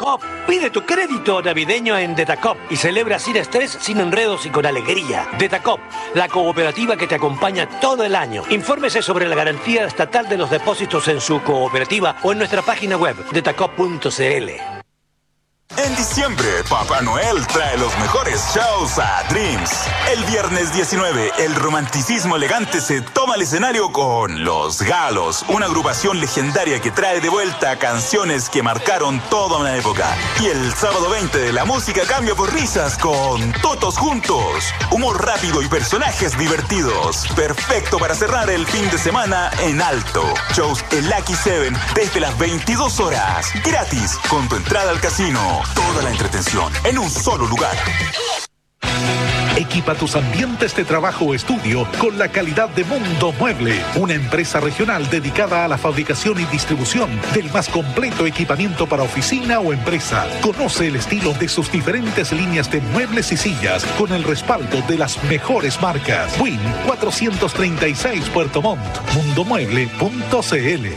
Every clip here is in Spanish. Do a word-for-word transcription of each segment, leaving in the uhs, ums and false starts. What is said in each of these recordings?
Detacop. Pide tu crédito navideño en Detacop y celebra sin estrés, sin enredos y con alegría. Detacop, la cooperativa que te acompaña todo el año. Infórmese sobre la garantía estatal de los depósitos en su cooperativa o en nuestra página web detacop punto c l. En diciembre, Papá Noel trae los mejores shows a Dreams. El viernes diecinueve, el romanticismo elegante se toma el escenario con Los Galos, una agrupación legendaria que trae de vuelta canciones que marcaron toda una época. Y el sábado veinte, la música cambia por risas con Totos Juntos. Humor rápido y personajes divertidos. Perfecto para cerrar el fin de semana en alto. Shows en Lucky Seven desde las veintidós horas. Gratis, con tu entrada al casino. Toda la entretención en un solo lugar. Equipa tus ambientes de trabajo o estudio con la calidad de Mundo Mueble, una empresa regional dedicada a la fabricación y distribución del más completo equipamiento para oficina o empresa. Conoce el estilo de sus diferentes líneas de muebles y sillas con el respaldo de las mejores marcas. Win cuatrocientos treinta y seis Puerto Montt, mundo mueble punto c l.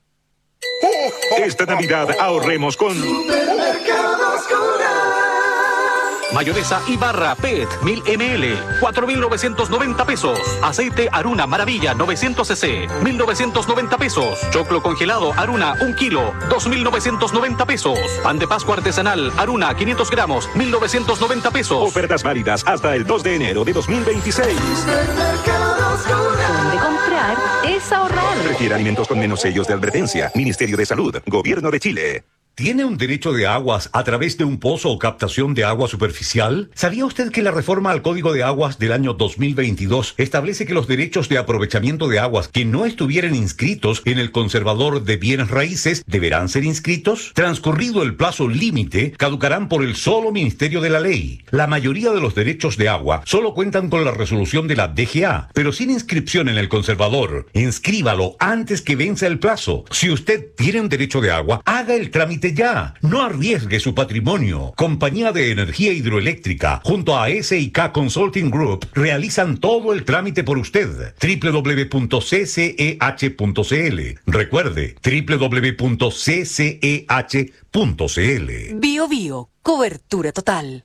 Esta Navidad ahorremos con Supermercados Coral. Mayonesa Ibarra P E T mil mililitros, cuatro mil novecientos noventa pesos. Aceite Aruna Maravilla novecientos centilitros, mil novecientos noventa pesos. Choclo congelado Aruna un kilo, dos mil novecientos noventa pesos. Pan de Pascua artesanal Aruna quinientos gramos, mil novecientos noventa pesos. Ofertas válidas hasta el dos de enero de dos mil veintiséis. Supermercados Coral. Donde comprar es ahorrar. Prefiere alimentos con menos sellos de advertencia. Ministerio de Salud, Gobierno de Chile. ¿Tiene un derecho de aguas a través de un pozo o captación de agua superficial? ¿Sabía usted que la reforma al Código de Aguas del año dos mil veintidós establece que los derechos de aprovechamiento de aguas que no estuvieran inscritos en el conservador de bienes raíces deberán ser inscritos? Transcurrido el plazo límite, caducarán por el solo Ministerio de la Ley. La mayoría de los derechos de agua solo cuentan con la resolución de la D G A, pero sin inscripción en el conservador. Inscríbalo antes que venza el plazo. Si usted tiene un derecho de agua, haga el trámite ya. No arriesgue su patrimonio. Compañía de Energía Hidroeléctrica junto a S I K Consulting Group realizan todo el trámite por usted. doble u doble u doble u punto c c e h punto c l. Recuerde, doble u doble u doble u punto c c e h punto c l. Bio Bio, cobertura total.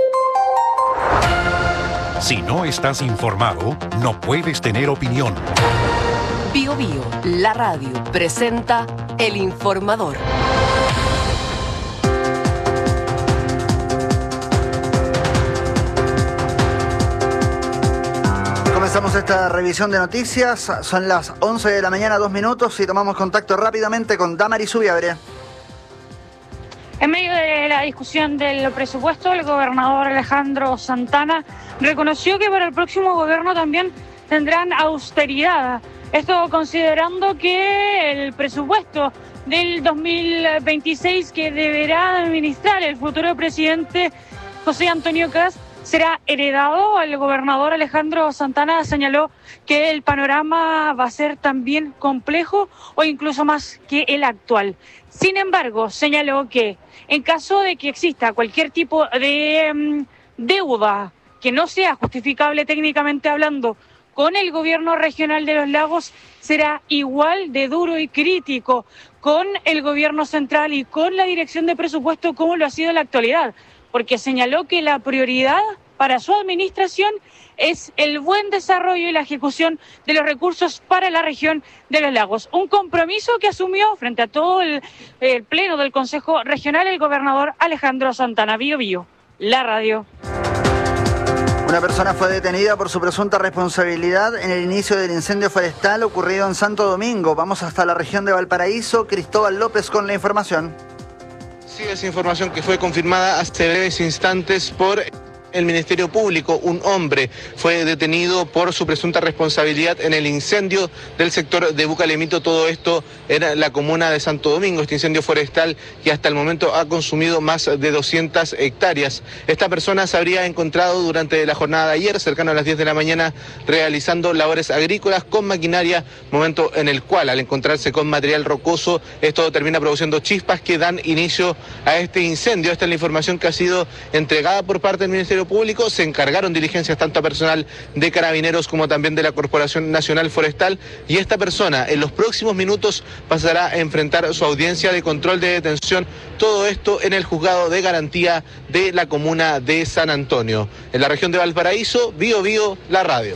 Si no estás informado, no puedes tener opinión. Bio Bio, la radio, presenta El Informador. Comenzamos esta revisión de noticias. Son las once de la mañana, dos minutos, y tomamos contacto rápidamente con Damaris Subiabre. En medio de la discusión del presupuesto, el gobernador Alejandro Santana reconoció que para el próximo gobierno también tendrán austeridad. Esto considerando que el presupuesto del dos mil veintiséis que deberá administrar el futuro presidente José Antonio Kast será heredado. El gobernador Alejandro Santana señaló que el panorama va a ser también complejo o incluso más que el actual. Sin embargo, señaló que en caso de que exista cualquier tipo de um, deuda que no sea justificable técnicamente hablando con el gobierno regional de Los Lagos, será igual de duro y crítico con el gobierno central y con la dirección de presupuesto como lo ha sido en la actualidad, porque señaló que la prioridad para su administración es el buen desarrollo y la ejecución de los recursos para la región de Los Lagos. Un compromiso que asumió frente a todo el, el pleno del Consejo Regional el gobernador Alejandro Santana. Bio Bio, la radio. Una persona fue detenida por su presunta responsabilidad en el inicio del incendio forestal ocurrido en Santo Domingo. Vamos hasta la región de Valparaíso. Cristóbal López con la información. Sí, es información que fue confirmada hace breves instantes por el Ministerio Público. Un hombre fue detenido por su presunta responsabilidad en el incendio del sector de Bucalemito. Todo esto en la comuna de Santo Domingo. Este incendio forestal que hasta el momento ha consumido más de doscientas hectáreas. Esta persona se habría encontrado durante la jornada de ayer, cercano a las diez de la mañana, realizando labores agrícolas con maquinaria, momento en el cual, al encontrarse con material rocoso, esto termina produciendo chispas que dan inicio a este incendio. Esta es la información que ha sido entregada por parte del Ministerio Ministerio Público, se encargaron diligencias tanto a personal de Carabineros como también de la Corporación Nacional Forestal, y esta persona en los próximos minutos pasará a enfrentar su audiencia de control de detención, todo esto en el Juzgado de Garantía de la comuna de San Antonio. En la región de Valparaíso, Bío Bío, la radio.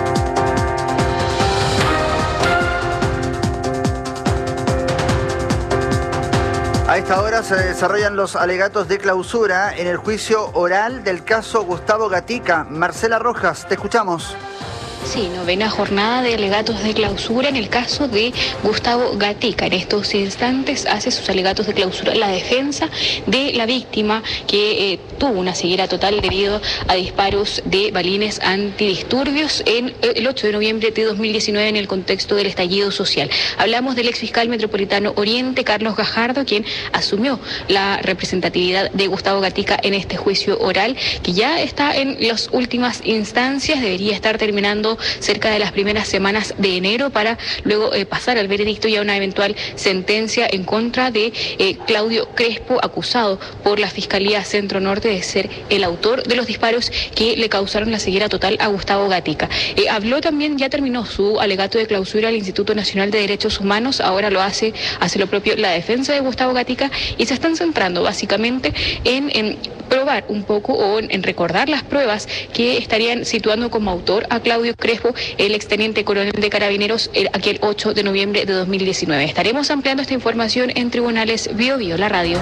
A esta hora se desarrollan los alegatos de clausura en el juicio oral del caso Gustavo Gatica. Marcela Rojas, te escuchamos. Sí, novena jornada de alegatos de clausura en el caso de Gustavo Gatica. En estos instantes hace sus alegatos de clausura la defensa de la víctima que eh, tuvo una ceguera total debido a disparos de balines antidisturbios en eh, el ocho de noviembre de dos mil diecinueve en el contexto del estallido social. Hablamos del exfiscal metropolitano Oriente, Carlos Gajardo, quien asumió la representatividad de Gustavo Gatica en este juicio oral, que ya está en las últimas instancias, debería estar terminando cerca de las primeras semanas de enero para luego eh, pasar al veredicto y a una eventual sentencia en contra de eh, Claudio Crespo, acusado por la Fiscalía Centro Norte de ser el autor de los disparos que le causaron la ceguera total a Gustavo Gatica. Eh, habló también, ya terminó su alegato de clausura al Instituto Nacional de Derechos Humanos, ahora lo hace, hace lo propio la defensa de Gustavo Gatica, y se están centrando básicamente en, en probar un poco o en, en recordar las pruebas que estarían situando como autor a Claudio Crespo, el exteniente coronel de Carabineros, el, aquel ocho de noviembre de dos mil diecinueve. Estaremos ampliando esta información en Tribunales Bío Bío, la radio.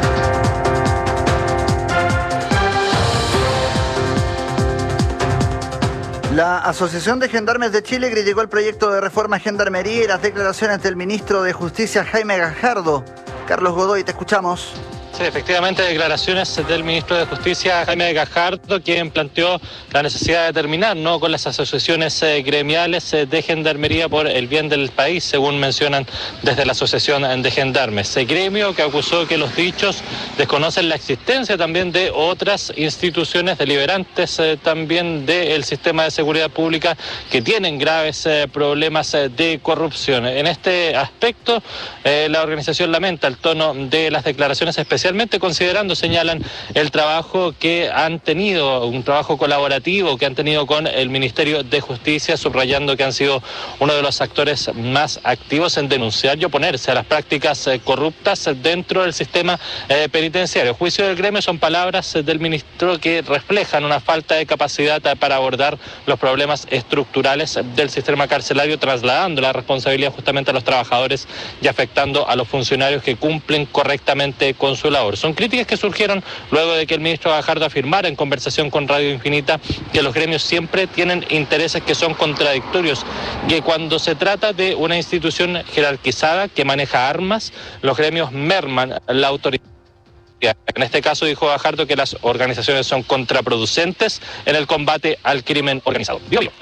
La Asociación de Gendarmes de Chile criticó el proyecto de reforma a Gendarmería y las declaraciones del ministro de Justicia, Jaime Gajardo. Carlos Godoy, te escuchamos. Sí, efectivamente, declaraciones del ministro de Justicia, Jaime Gajardo, quien planteó la necesidad de terminar ¿no? con las asociaciones eh, gremiales eh, de gendarmería por el bien del país, según mencionan desde la Asociación de Gendarmes. El gremio que acusó que los dichos desconocen la existencia también de otras instituciones deliberantes eh, también del sistema de seguridad pública que tienen graves eh, problemas eh, de corrupción. En este aspecto, eh, la organización lamenta el tono de las declaraciones, especialmente Especialmente considerando, señalan, el trabajo que han tenido, un trabajo colaborativo que han tenido con el Ministerio de Justicia, subrayando que han sido uno de los actores más activos en denunciar y oponerse a las prácticas eh, corruptas dentro del sistema eh, penitenciario. Juicio del gremio son palabras eh, del ministro que reflejan una falta de capacidad eh, para abordar los problemas estructurales del sistema carcelario, trasladando la responsabilidad justamente a los trabajadores y afectando a los funcionarios que cumplen correctamente con su labor. Son críticas que surgieron luego de que el ministro Gajardo afirmara en conversación con Radio Infinita que los gremios siempre tienen intereses que son contradictorios, que cuando se trata de una institución jerarquizada que maneja armas, los gremios merman la autoridad. En este caso dijo Gajardo que las organizaciones son contraproducentes en el combate al crimen organizado.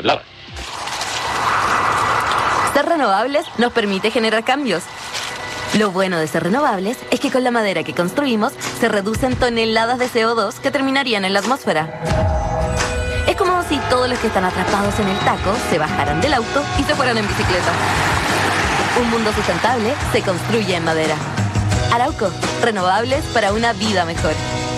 Ser renovables nos permite generar cambios. Lo bueno de ser renovables es que con la madera que construimos se reducen toneladas de C O dos que terminarían en la atmósfera. Es como si todos los que están atrapados en el taco se bajaran del auto y se fueran en bicicleta. Un mundo sustentable se construye en madera. Arauco, renovables para una vida mejor.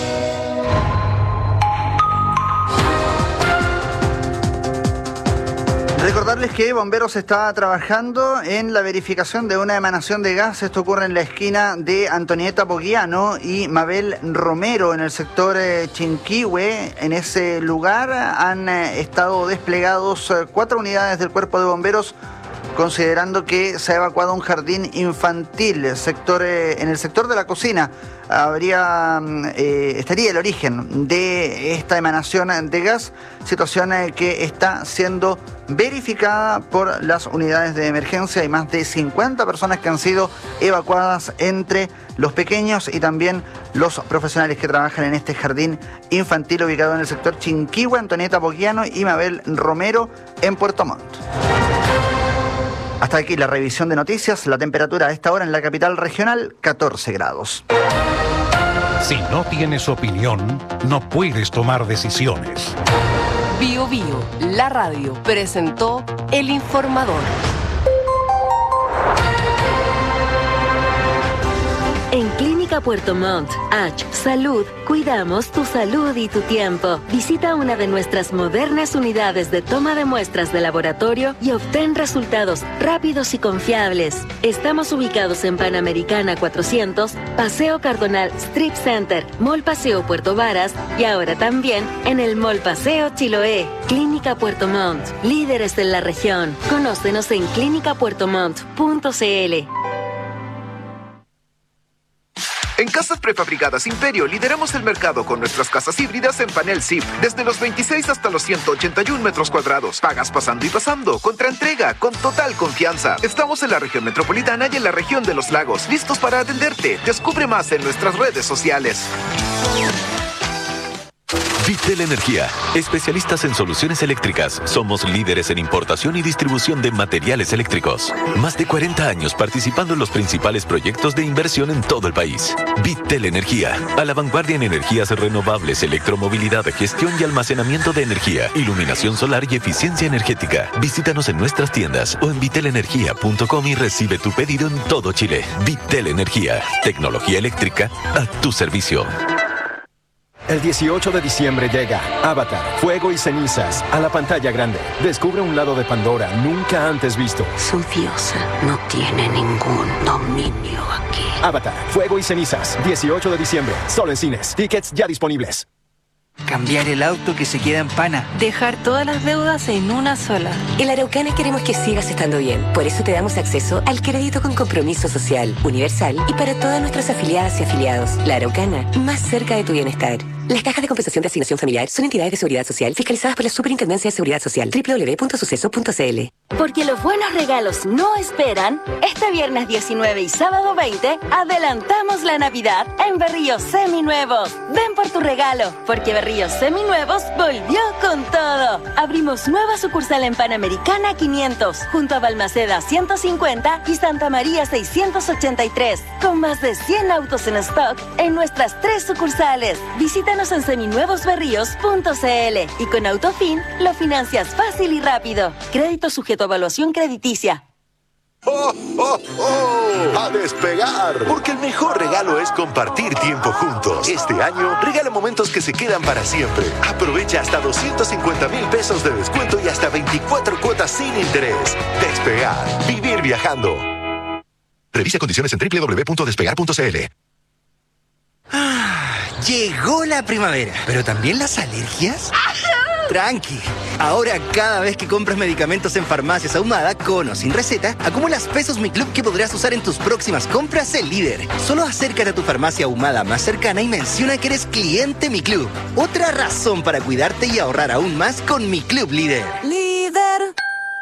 Recordarles que Bomberos está trabajando en la verificación de una emanación de gas. Esto ocurre en la esquina de Antonieta Poguiano y Mabel Romero en el sector eh, Chinquihue. En ese lugar han eh, estado desplegados eh, cuatro unidades del Cuerpo de Bomberos, considerando que se ha evacuado un jardín infantil el sector, eh, en el sector de la cocina. Habría, eh, estaría el origen de esta emanación de gas, situación eh, que está siendo verificada por las unidades de emergencia. Hay más de cincuenta personas que han sido evacuadas, entre los pequeños y también los profesionales que trabajan en este jardín infantil ubicado en el sector Chinquihue, Antonieta Poguiano y Mabel Romero en Puerto Montt. Hasta aquí la revisión de noticias. La temperatura a esta hora en la capital regional, catorce grados. Si no tienes opinión, no puedes tomar decisiones. Bío Bío, la radio, presentó El Informador. En Clínica Clínica Puerto Montt. H. Salud. Cuidamos tu salud y tu tiempo. Visita una de nuestras modernas unidades de toma de muestras de laboratorio y obtén resultados rápidos y confiables. Estamos ubicados en Panamericana cuatrocientos, Paseo Cardonal Strip Center, Mall Paseo Puerto Varas y ahora también en el Mall Paseo Chiloé. Clínica Puerto Montt. Líderes en la región. Conócenos en clínica puerto montt punto c l. En Casas Prefabricadas Imperio lideramos el mercado con nuestras casas híbridas en panel S I P, desde los veintiséis hasta los ciento ochenta y uno metros cuadrados. Pagas pasando y pasando, contra entrega, con total confianza. Estamos en la región metropolitana y en la región de los lagos, listos para atenderte. Descubre más en nuestras redes sociales. Vitel Energía, especialistas en soluciones eléctricas. Somos líderes en importación y distribución de materiales eléctricos. Más de cuarenta años participando en los principales proyectos de inversión en todo el país. Vitel Energía, a la vanguardia en energías renovables, electromovilidad, gestión y almacenamiento de energía, iluminación solar y eficiencia energética. Visítanos en nuestras tiendas o en vitel energía punto com y recibe tu pedido en todo Chile. Vitel Energía, tecnología eléctrica a tu servicio. El dieciocho de diciembre llega Avatar, Fuego y Cenizas a la pantalla grande. Descubre un lado de Pandora nunca antes visto. Su diosa no tiene ningún dominio aquí. Avatar, Fuego y Cenizas, dieciocho de diciembre, solo en cines. Tickets ya disponibles. Cambiar el auto que se queda en pana. Dejar todas las deudas en una sola. En la Araucana queremos que sigas estando bien. Por eso te damos acceso al crédito con compromiso social, universal y para todas nuestras afiliadas y afiliados. La Araucana, más cerca de tu bienestar. Las cajas de compensación de asignación familiar son entidades de seguridad social fiscalizadas por la Superintendencia de Seguridad Social. doble u doble u doble u punto suceso punto c l. Porque los buenos regalos no esperan, este viernes diecinueve y sábado veinte adelantamos la Navidad en Berríos Seminuevos. Ven por tu regalo, porque Berríos Seminuevos volvió con todo. Abrimos nueva sucursal en Panamericana quinientos, junto a Balmaceda ciento cincuenta y Santa María seiscientos ochenta y tres, con más de cien autos en stock en nuestras tres sucursales. Visítanos en seminuevos berríos punto c l y con Autofin lo financias fácil y rápido. Crédito sujeto a evaluación crediticia. ¡Oh, oh, oh! ¡A despegar! Porque el mejor regalo es compartir tiempo juntos. Este año, regala momentos que se quedan para siempre. Aprovecha hasta doscientos cincuenta mil pesos de descuento y hasta veinticuatro cuotas sin interés. Despegar. Vivir viajando. Revisa condiciones en doble u doble u doble u punto despegar punto c l. Ah, llegó la primavera, pero también las alergias. Tranqui, ahora cada vez que compras medicamentos en Farmacias Ahumada, con o sin receta, acumulas pesos Mi Club que podrás usar en tus próximas compras en Líder. Solo acércate a tu farmacia Ahumada más cercana y menciona que eres cliente Mi Club. Otra razón para cuidarte y ahorrar aún más con Mi Club Líder. Líder.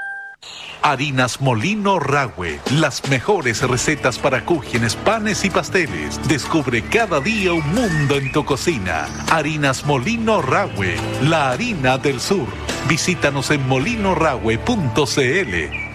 Harinas Molino Rahue, las mejores recetas para cúgenes, panes y pasteles. Descubre cada día un mundo en tu cocina. Harinas Molino Rahue, la harina del sur. Visítanos en molino rahue punto c l.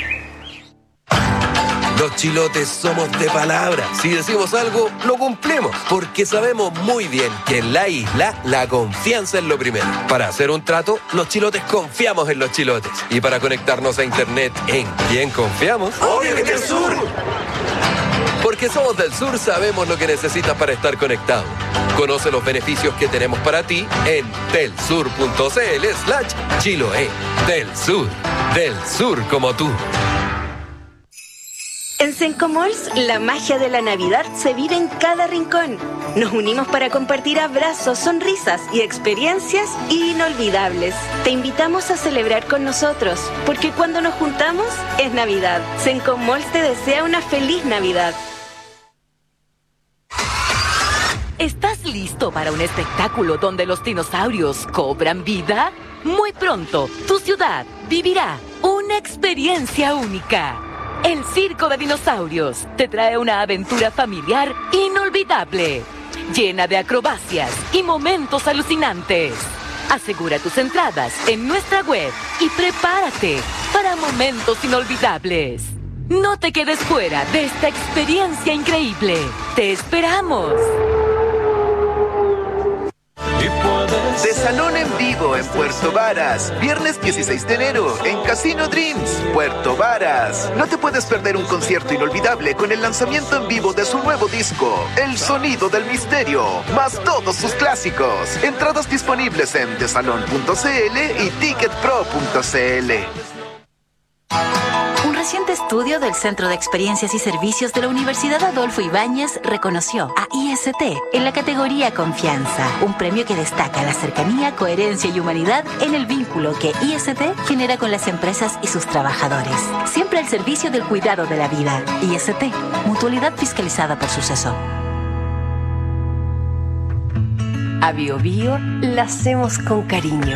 Los chilotes somos de palabra. Si decimos algo, lo cumplimos. Porque sabemos muy bien que en la isla la confianza es lo primero. Para hacer un trato, los chilotes confiamos en los chilotes. Y para conectarnos a internet, ¿en quién confiamos? ¡Obvio que en el sur! Porque somos del sur, sabemos lo que necesitas para estar conectado. Conoce los beneficios que tenemos para ti en telsur punto c l slash Chiloé. Del sur, del sur como tú. En Sencomalls, la magia de la Navidad se vive en cada rincón. Nos unimos para compartir abrazos, sonrisas y experiencias inolvidables. Te invitamos a celebrar con nosotros, porque cuando nos juntamos es Navidad. Sencomalls te desea una feliz Navidad. ¿Estás listo para un espectáculo donde los dinosaurios cobran vida? Muy pronto, tu ciudad vivirá una experiencia única. El Circo de Dinosaurios te trae una aventura familiar inolvidable, llena de acrobacias y momentos alucinantes. Asegura tus entradas en nuestra web y prepárate para momentos inolvidables. No te quedes fuera de esta experiencia increíble. ¡Te esperamos! Desayuno Salón en Vivo en Puerto Varas. Viernes dieciséis de enero en Casino Dreams, Puerto Varas. No te puedes perder un concierto inolvidable con el lanzamiento en vivo de su nuevo disco, El Sonido del Misterio, más todos sus clásicos. Entradas disponibles en desalon punto c l y ticket pro punto c l. Un reciente estudio del Centro de Experiencias y Servicios de la Universidad Adolfo Ibáñez reconoció a I S T en la categoría Confianza, un premio que destaca la cercanía, coherencia y humanidad en el vínculo que I S T genera con las empresas y sus trabajadores. Siempre al servicio del cuidado de la vida. I S T, mutualidad fiscalizada por Suceso. A Bio Bio la hacemos con cariño.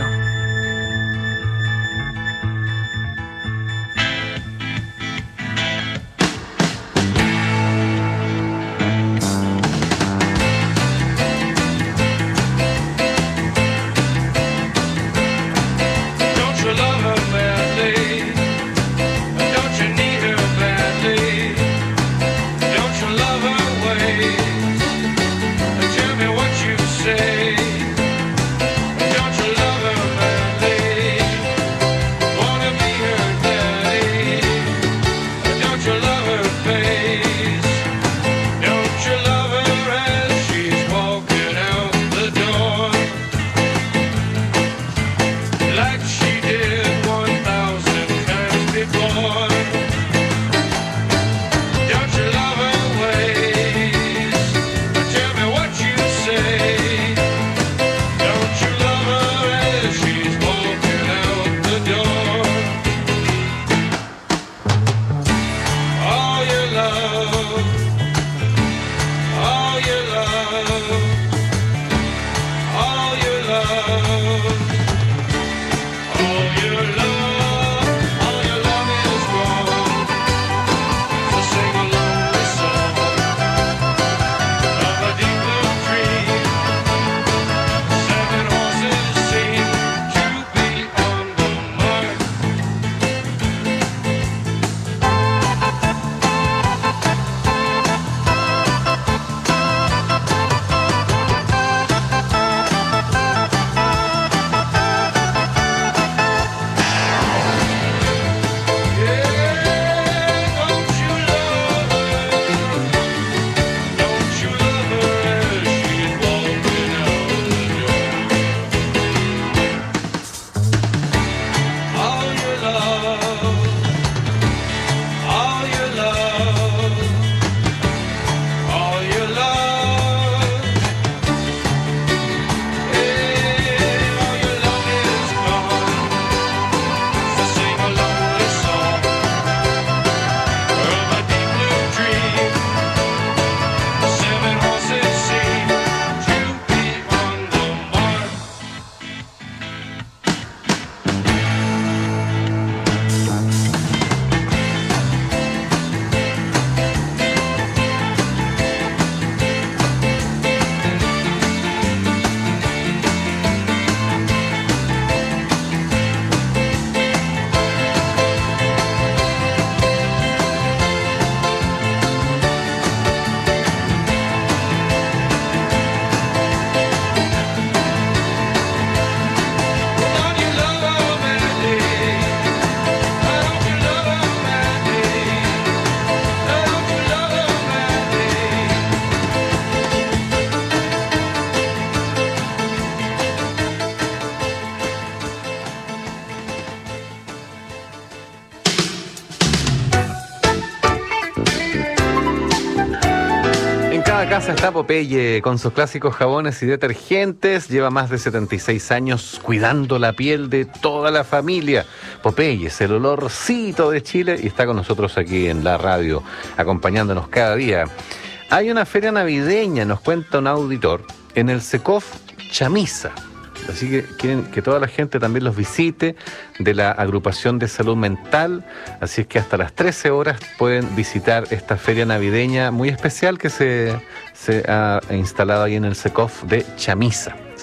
Casa está Popeye con sus clásicos jabones y detergentes. Lleva más de setenta y seis años cuidando la piel de toda la familia. Popeye es el olorcito de Chile y está con nosotros aquí en la radio, acompañándonos cada día. Hay una feria navideña, nos cuenta un auditor, en el Secov Chamisa. Así que quieren que toda la gente también los visite, de la agrupación de salud mental. Así es que hasta las trece horas pueden visitar esta feria navideña muy especial que se, se ha instalado ahí en el Secov de Chamisa.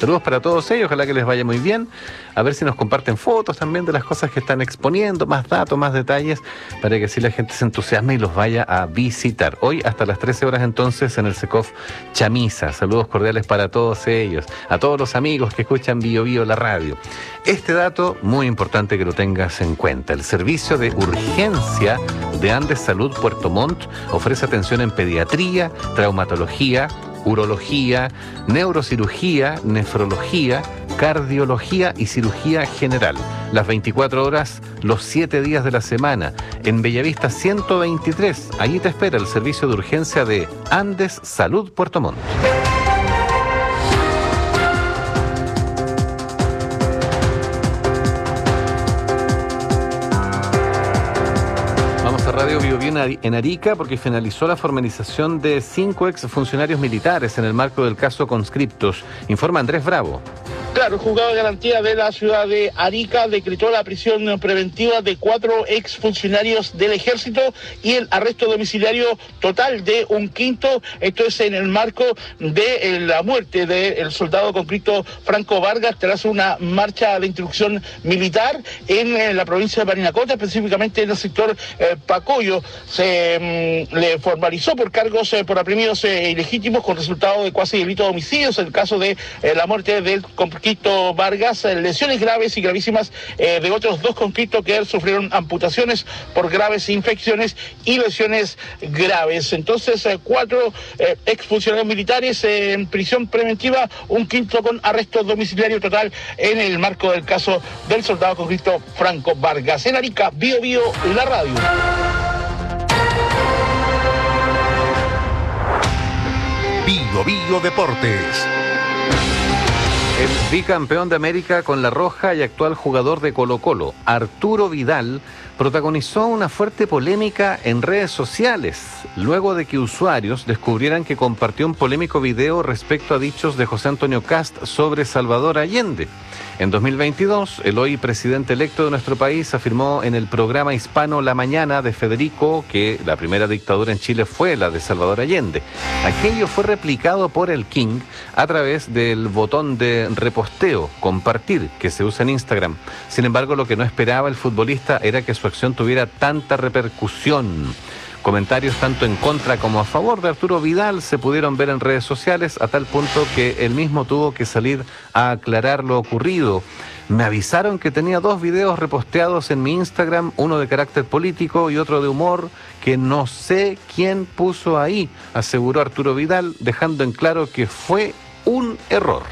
Saludos para todos ellos, ojalá que les vaya muy bien. A ver si nos comparten fotos también de las cosas que están exponiendo, más datos, más detalles, para que así la gente se entusiasme y los vaya a visitar. Hoy hasta las trece horas entonces en el Secov Chamisa. Saludos cordiales para todos ellos, a todos los amigos que escuchan Bio Bio la radio. Este dato, muy importante que lo tengas en cuenta. El servicio de urgencia de Andes Salud Puerto Montt ofrece atención en pediatría, traumatología, urología, neurocirugía, nefrología, cardiología y cirugía general. Las veinticuatro horas, los siete días de la semana. En Bellavista ciento veintitrés, allí te espera el servicio de urgencia de Andes Salud Puerto Montt. Radio Bio Bio en Arica porque finalizó la formalización de cinco exfuncionarios militares en el marco del caso Conscriptos. Informa Andrés Bravo. Claro, el juzgado de garantía de la ciudad de Arica decretó la prisión preventiva de cuatro exfuncionarios del ejército y el arresto domiciliario total de un quinto. Esto es en el marco de la muerte del soldado conscripto Franco Vargas tras una marcha de instrucción militar en la provincia de Parinacota, específicamente en el sector eh, Pacoyo. Se mm, le formalizó por cargos eh, por apremios eh, ilegítimos con resultado de cuasi delito de homicidios en el caso de eh, la muerte del conscripto Vargas, lesiones graves y gravísimas eh, de otros dos conscriptos que sufrieron amputaciones por graves infecciones y lesiones graves. Entonces, eh, cuatro eh, exfuncionarios militares eh, en prisión preventiva, un quinto con arresto domiciliario total en el marco del caso del soldado conscripto Franco Vargas. En Arica, Bio Bio, la radio. Bio Bio Deportes. El bicampeón de América con la Roja y actual jugador de Colo-Colo, Arturo Vidal, protagonizó una fuerte polémica en redes sociales, luego de que usuarios descubrieran que compartió un polémico video respecto a dichos de José Antonio Kast sobre Salvador Allende. En dos mil veintidós, el hoy presidente electo de nuestro país afirmó en el programa hispano La Mañana de Federico que la primera dictadura en Chile fue la de Salvador Allende. Aquello fue replicado por el King a través del botón de reposteo, compartir, que se usa en Instagram. Sin embargo, lo que no esperaba el futbolista era que su acción tuviera tanta repercusión. Comentarios tanto en contra como a favor de Arturo Vidal se pudieron ver en redes sociales a tal punto que él mismo tuvo que salir a aclarar lo ocurrido. Me avisaron que tenía dos videos reposteados en mi Instagram, uno de carácter político y otro de humor, que no sé quién puso ahí, aseguró Arturo Vidal, dejando en claro que fue un error.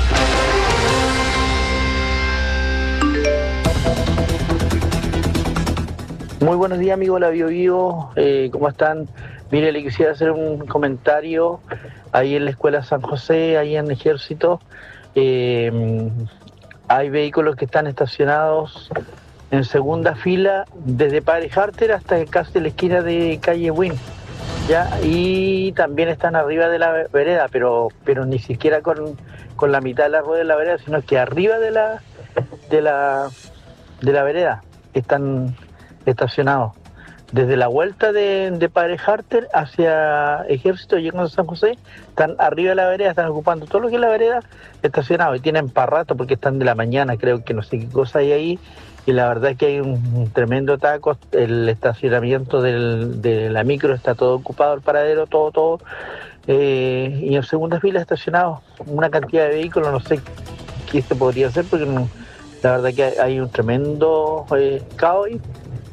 Muy buenos días, amigos de la Bio Bio, eh, ¿cómo están? Mire, le quisiera hacer un comentario ahí en la Escuela San José, ahí en Ejército. Eh, hay vehículos que están estacionados en segunda fila desde Padre Harter hasta casi la esquina de calle Win, ¿ya? Y también están arriba de la vereda, pero pero ni siquiera con, con la mitad de la rueda de la vereda, sino que arriba de la de la de la vereda están estacionados. Desde la vuelta de, de Padre Harter hacia Ejército, llegando a San José, están arriba de la vereda, están ocupando todo lo que es la vereda estacionado y tienen para rato porque están de la mañana, creo que no sé qué cosa hay ahí, y la verdad es que hay un, un tremendo taco. El estacionamiento del, de la micro está todo ocupado, el paradero, todo, todo, eh, y en segunda fila estacionado una cantidad de vehículos, no sé qué se podría hacer porque no, la verdad que hay, hay un tremendo eh, caos ahí.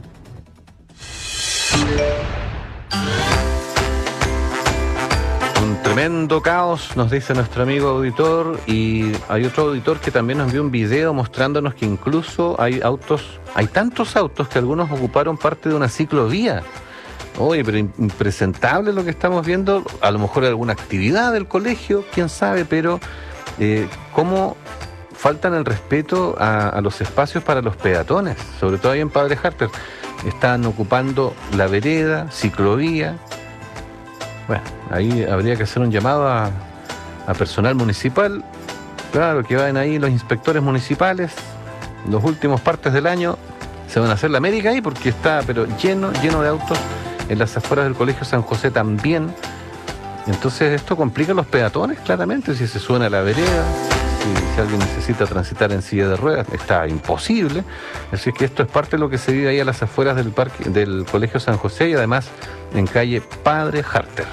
Un tremendo caos, nos dice nuestro amigo auditor, y hay otro auditor que también nos envió un video mostrándonos que incluso hay autos, hay tantos autos que algunos ocuparon parte de una ciclovía. Oye, pero impresentable lo que estamos viendo, a lo mejor alguna actividad del colegio, quién sabe, pero eh, cómo faltan el respeto a, a los espacios para los peatones, sobre todo ahí en Padre Harter. Están ocupando la vereda, ciclovía. Bueno, ahí habría que hacer un llamado a, a personal municipal. Claro, que vayan ahí los inspectores municipales. Los últimos partes del año se van a hacer la América ahí porque está pero lleno, lleno de autos. En las afueras del Colegio San José también. Entonces esto complica a los peatones, claramente, si se suben a la vereda. si, si alguien necesita transitar en silla de ruedas, está imposible. Así que esto es parte de lo que se vive ahí a las afueras del parque del Colegio San José y además en calle Padre Harter.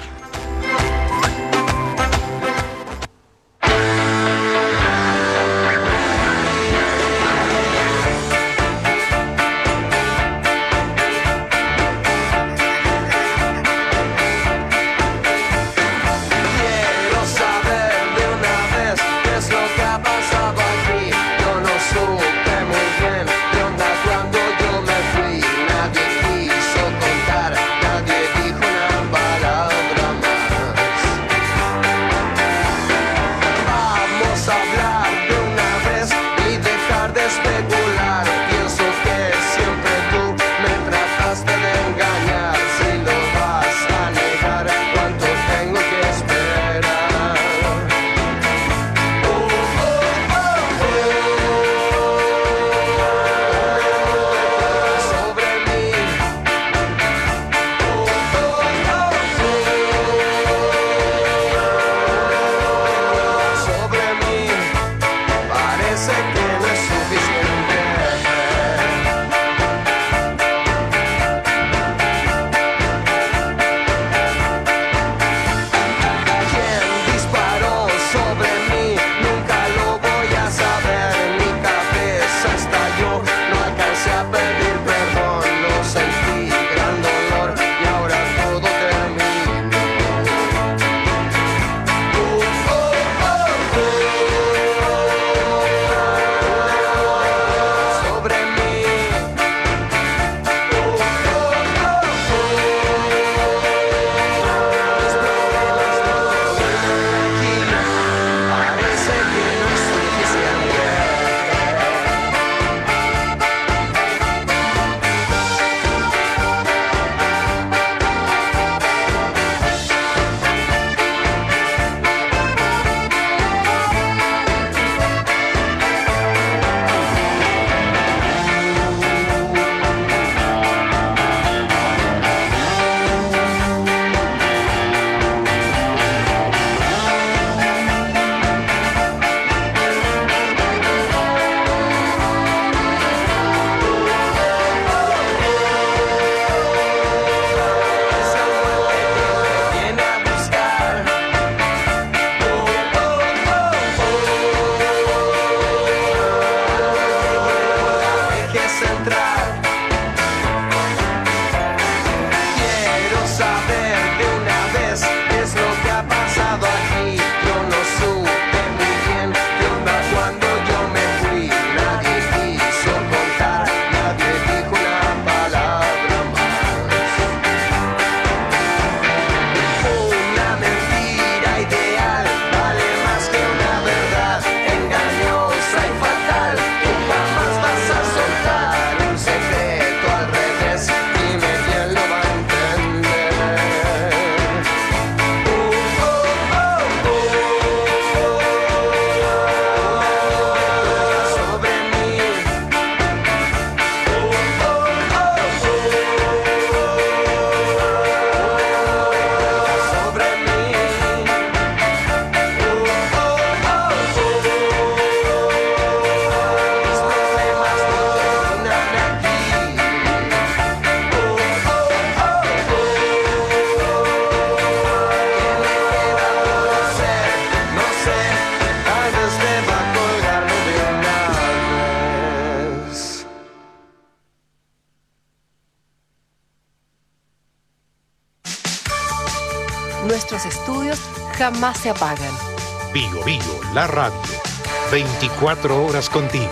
Nuestros estudios jamás se apagan. Vigo Vigo, la radio. veinticuatro horas contigo.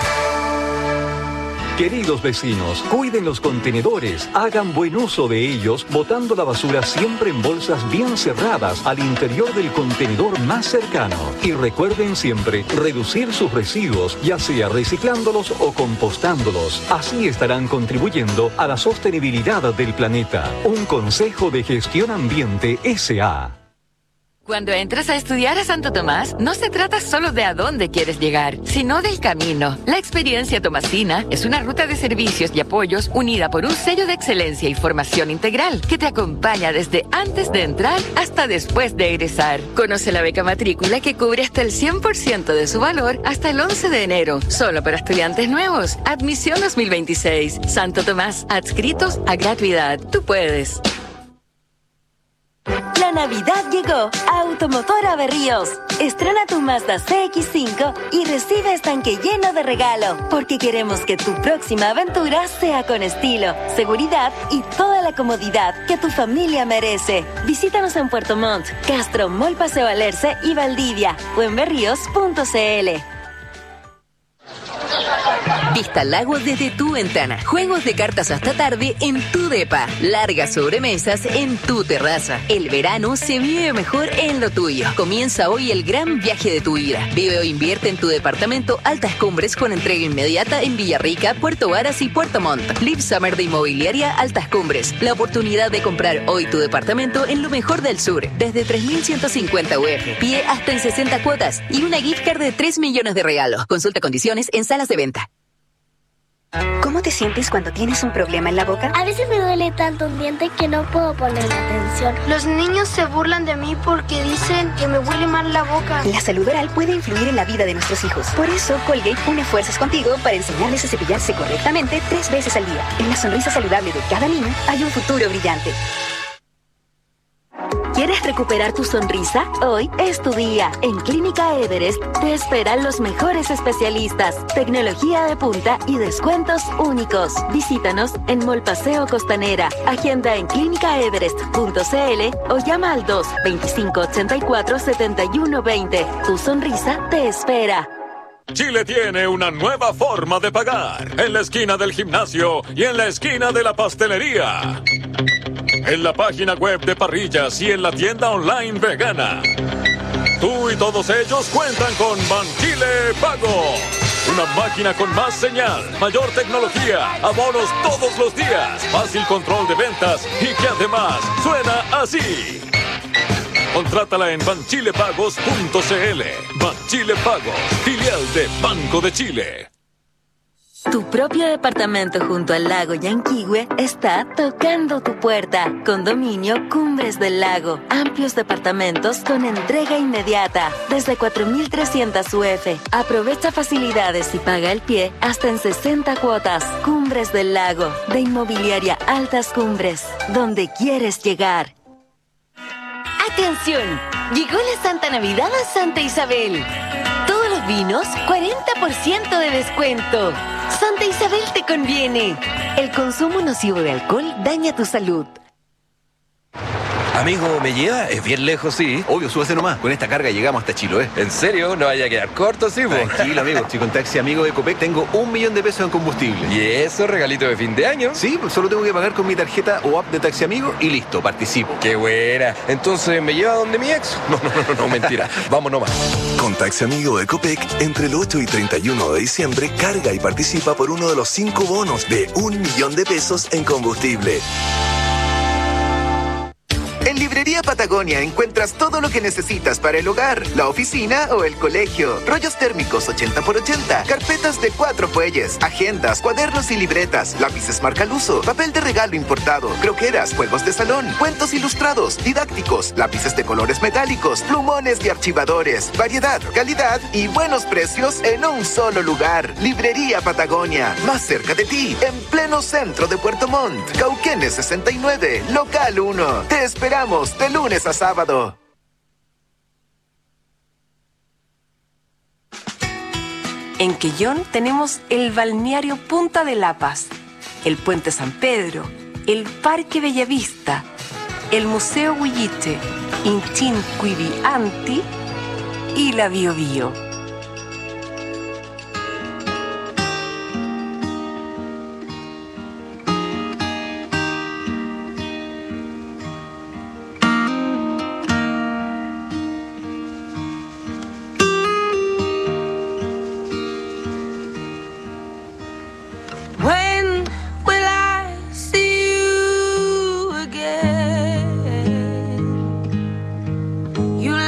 Queridos vecinos, cuiden los contenedores, hagan buen uso de ellos, botando la basura siempre en bolsas bien cerradas al interior del contenedor más cercano. Y recuerden siempre reducir sus residuos, ya sea reciclándolos o compostándolos. Así estarán contribuyendo a la sostenibilidad del planeta. Un consejo de Gestión Ambiente S A Cuando entras a estudiar a Santo Tomás, no se trata solo de a dónde quieres llegar, sino del camino. La experiencia tomasina es una ruta de servicios y apoyos unida por un sello de excelencia y formación integral que te acompaña desde antes de entrar hasta después de egresar. Conoce la beca matrícula que cubre hasta el cien por ciento de su valor hasta el once de enero, solo para estudiantes nuevos. Admisión dos mil veintiséis. Santo Tomás, adscritos a gratuidad. Tú puedes. La Navidad llegó a Automotora Berríos. Estrena tu Mazda C X cinco y recibe estanque lleno de regalo, porque queremos que tu próxima aventura sea con estilo, seguridad y toda la comodidad que tu familia merece. Visítanos en Puerto Montt, Castro, Mall Paseo Alerce y Valdivia o en berríos punto c l. Vista al lago desde tu ventana. Juegos de cartas hasta tarde en tu depa. Largas sobremesas en tu terraza. El verano se vive mejor en lo tuyo. Comienza hoy el gran viaje de tu vida. Vive o invierte en tu departamento Altas Cumbres con entrega inmediata en Villarrica, Puerto Varas y Puerto Montt. Live Summer de Inmobiliaria Altas Cumbres. La oportunidad de comprar hoy tu departamento en lo mejor del sur. Desde tres mil ciento cincuenta U F. Pie hasta en sesenta cuotas. Y una gift card de tres millones de regalo. Consulta condiciones en salas de venta. ¿Cómo te sientes cuando tienes un problema en la boca? A veces me duele tanto un diente que no puedo poner atención. Los niños se burlan de mí porque dicen que me huele mal la boca. La salud oral puede influir en la vida de nuestros hijos. Por eso, Colgate une fuerzas contigo para enseñarles a cepillarse correctamente tres veces al día. En la sonrisa saludable de cada niño hay un futuro brillante. ¿Quieres recuperar tu sonrisa? Hoy es tu día. En Clínica Everest te esperan los mejores especialistas, tecnología de punta y descuentos únicos. Visítanos en Mall Paseo Costanera. Agenda en clínica everest punto c l o llama al dos veinticinco ochenta y cuatro setenta y uno veinte. Tu sonrisa te espera. Chile tiene una nueva forma de pagar. En la esquina del gimnasio y en la esquina de la pastelería. En la página web de Parrillas y en la tienda online vegana. Tú y todos ellos cuentan con Banchile Pago. Una máquina con más señal, mayor tecnología, abonos todos los días, fácil control de ventas y que además suena así. Contrátala en banchilepagos punto c l. Banchile Pagos, filial de Banco de Chile. Tu propio departamento junto al lago Yanquihue está tocando tu puerta. Condominio Cumbres del Lago. Amplios departamentos con entrega inmediata. Desde cuatro mil trescientos U F. Aprovecha facilidades y paga el pie hasta en sesenta cuotas. Cumbres del Lago. De Inmobiliaria Altas Cumbres. Donde quieres llegar. ¡Atención! Llegó la Santa Navidad a Santa Isabel. Todos los vinos, cuarenta por ciento de descuento. Santa Isabel te conviene. El consumo nocivo de alcohol daña tu salud. Amigo, ¿me lleva? Es bien lejos, sí. Obvio, súbase nomás. Con esta carga llegamos hasta Chiloé. ¿En serio? ¿No vaya a quedar corto, sí, po? Tranquilo, amigo. Si con Taxi Amigo de Ecopec tengo un millón de pesos en combustible. ¿Y eso, regalito de fin de año? Sí, pues solo tengo que pagar con mi tarjeta o app de Taxi Amigo y listo, participo. ¡Qué buena! Entonces, ¿me lleva donde mi ex? No, no, no, no, mentira. Vamos nomás. Con Taxi Amigo de Ecopec, entre el ocho y treinta y uno de diciembre, carga y participa por uno de los cinco bonos de un millón de pesos en combustible. En Librería Patagonia encuentras todo lo que necesitas para el hogar, la oficina o el colegio. Rollos térmicos ochenta por ochenta, carpetas de cuatro fuelles, agendas, cuadernos y libretas, lápices marca Luso, papel de regalo importado, croqueras, juegos de salón, cuentos ilustrados, didácticos, lápices de colores metálicos, plumones y archivadores. Variedad, calidad y buenos precios en un solo lugar. Librería Patagonia, más cerca de ti, en pleno centro de Puerto Montt. Cauquenes sesenta y nueve, local uno. Te esperamos de lunes a sábado. En Quellón tenemos el balneario Punta de Lapas, el Puente San Pedro, el Parque Bellavista, el Museo Huilliche, Inchín Cuivi Anti y la Bio Bio. You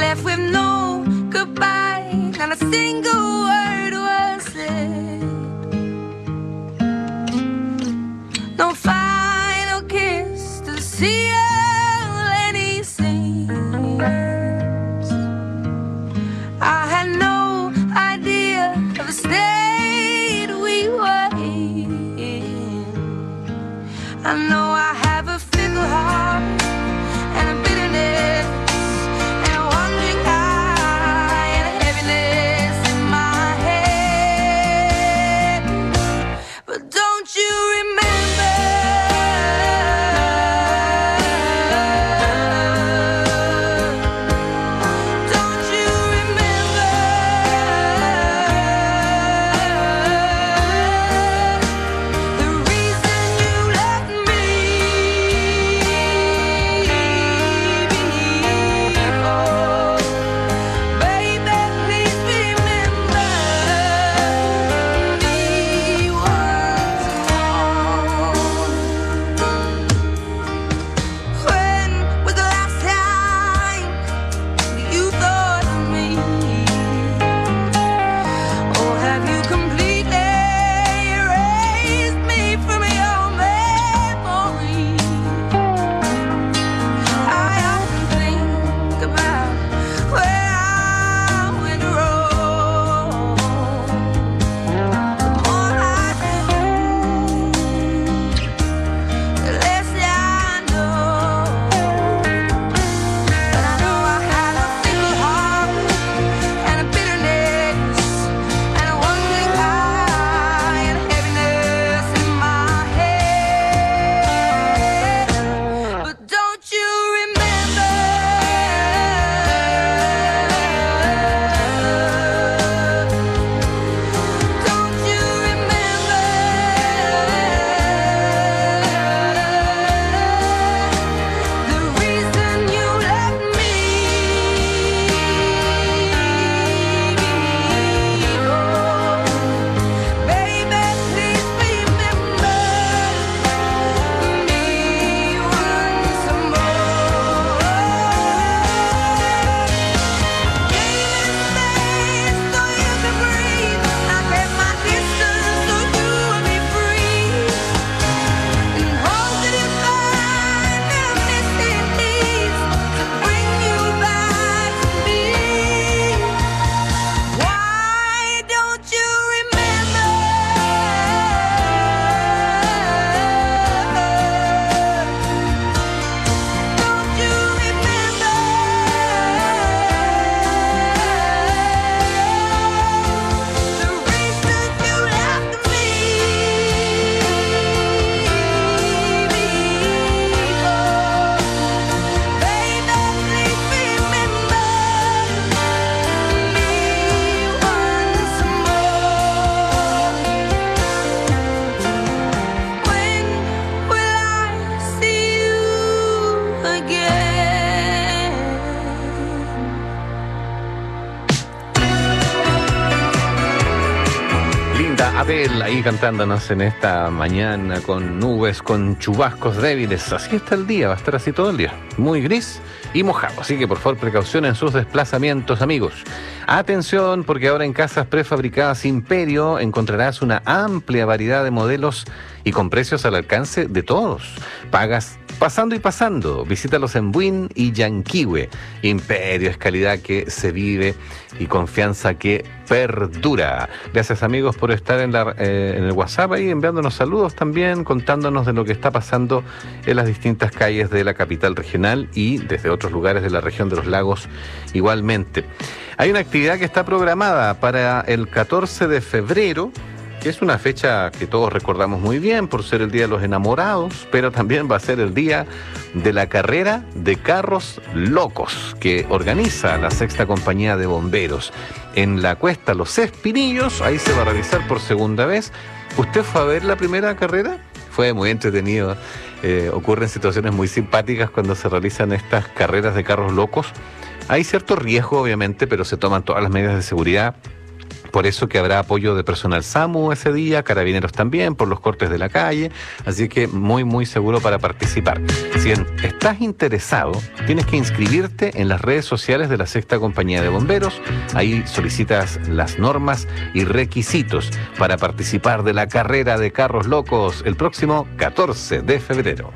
Linda Adele ahí cantándonos en esta mañana con nubes, con chubascos débiles. Así está el día, va a estar así todo el día. Muy gris y mojado. Así que por favor precaución en sus desplazamientos, amigos. Atención, porque ahora en Casas Prefabricadas Imperio encontrarás una amplia variedad de modelos y con precios al alcance de todos. Pagas pasando y pasando. Visítalos en Buin y Yanquihue. Imperio es calidad que se vive y confianza que perdura. Gracias, amigos, por estar en, la, eh, en el WhatsApp ahí enviándonos saludos también, contándonos de lo que está pasando en las distintas calles de la capital regional y desde otros lugares de la región de los lagos igualmente. Hay una actividad que está programada para el catorce de febrero, que es una fecha que todos recordamos muy bien por ser el Día de los Enamorados, pero también va a ser el día de la carrera de carros locos que organiza la Sexta Compañía de Bomberos. En la Cuesta Los Espinillos, ahí se va a realizar por segunda vez. ¿Usted fue a ver la primera carrera? Fue muy entretenido. Eh, ocurren situaciones muy simpáticas cuando se realizan estas carreras de carros locos. Hay cierto riesgo, obviamente, pero se toman todas las medidas de seguridad. Por eso que habrá apoyo de personal SAMU ese día, carabineros también, por los cortes de la calle. Así que muy, muy seguro para participar. Si estás interesado, tienes que inscribirte en las redes sociales de la Sexta Compañía de Bomberos. Ahí solicitas las normas y requisitos para participar de la carrera de carros locos el próximo catorce de febrero.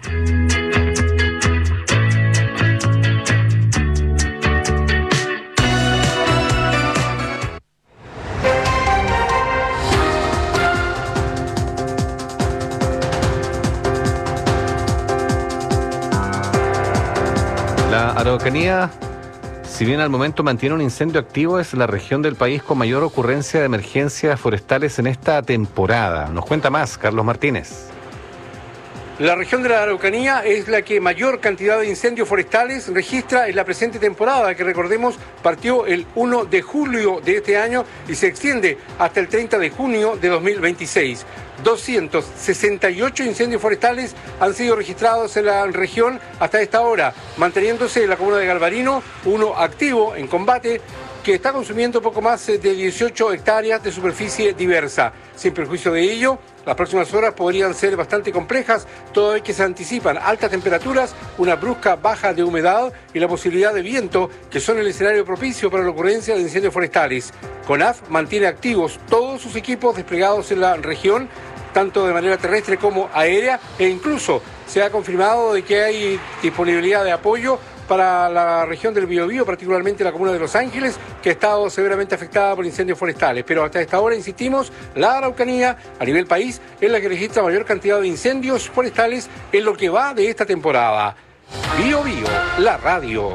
La Araucanía, si bien al momento mantiene un incendio activo, es la región del país con mayor ocurrencia de emergencias forestales en esta temporada. Nos cuenta más Carlos Martínez. La región de la Araucanía es la que mayor cantidad de incendios forestales registra en la presente temporada, que recordemos partió el primero de julio de este año y se extiende hasta el treinta de junio de dos mil veintiséis. doscientos sesenta y ocho incendios forestales han sido registrados en la región hasta esta hora, manteniéndose en la comuna de Galvarino uno activo en combate que está consumiendo poco más de dieciocho hectáreas de superficie diversa. Sin perjuicio de ello, las próximas horas podrían ser bastante complejas, toda vez que se anticipan altas temperaturas, una brusca baja de humedad y la posibilidad de viento, que son el escenario propicio para la ocurrencia de incendios forestales. CONAF mantiene activos todos sus equipos desplegados en la región, tanto de manera terrestre como aérea, e incluso se ha confirmado de que hay disponibilidad de apoyo para la región del Biobío, particularmente la comuna de Los Ángeles, que ha estado severamente afectada por incendios forestales. Pero hasta esta hora, insistimos, la Araucanía, a nivel país, es la que registra mayor cantidad de incendios forestales en lo que va de esta temporada. Biobío, la radio.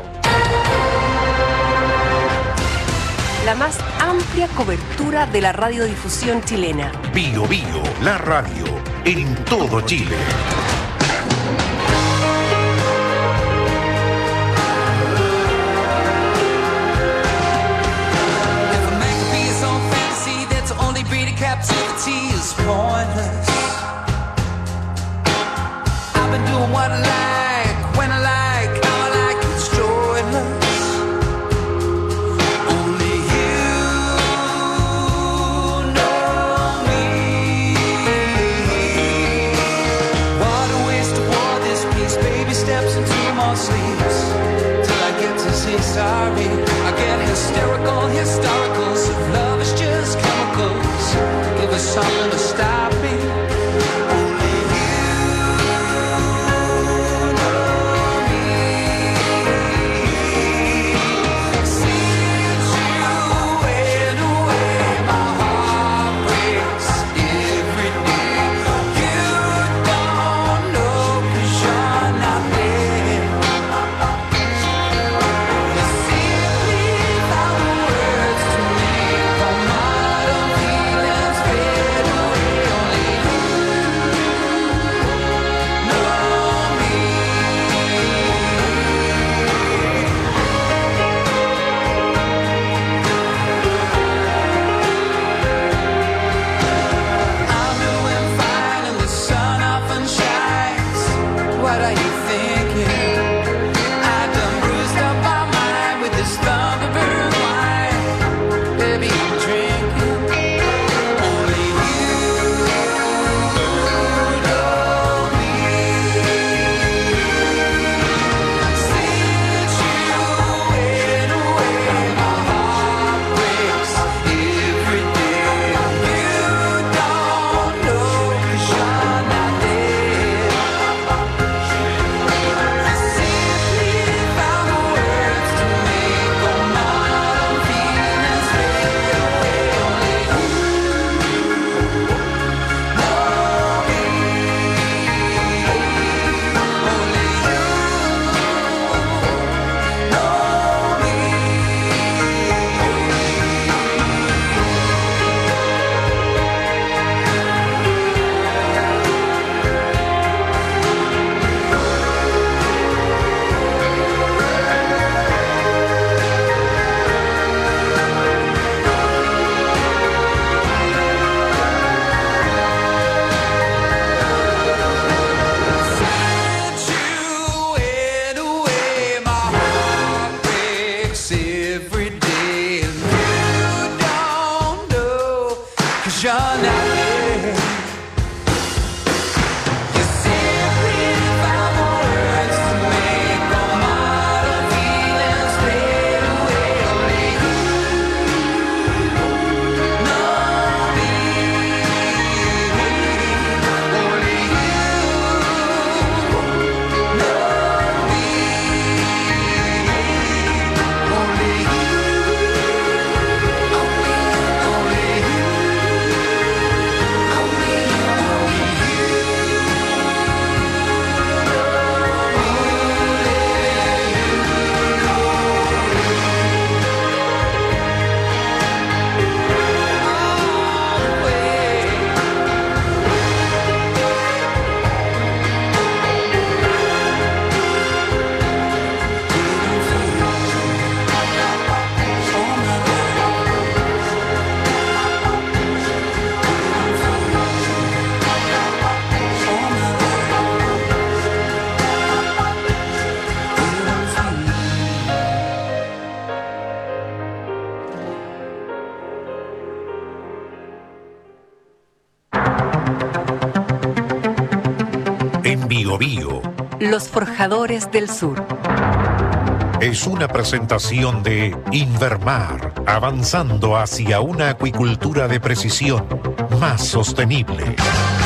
La más amplia cobertura de la radiodifusión chilena. Biobío, la radio, en todo Chile. Captivity is pointless. I've been doing what I like, when I like, how I like, it's joyless. Only you know me. What a waste of war this piece. Baby steps into my sleeves till I get to say sorry. I get hysterical, historical. So love is just chemicals. Give us something to stop me. John Allen. You simply found the words to make all modern feelings fade away. Only you know me. Only you know me. Only En Bio Bio Los Forjadores del Sur. es una presentación de Invermar, avanzando hacia una acuicultura de precisión más sostenible.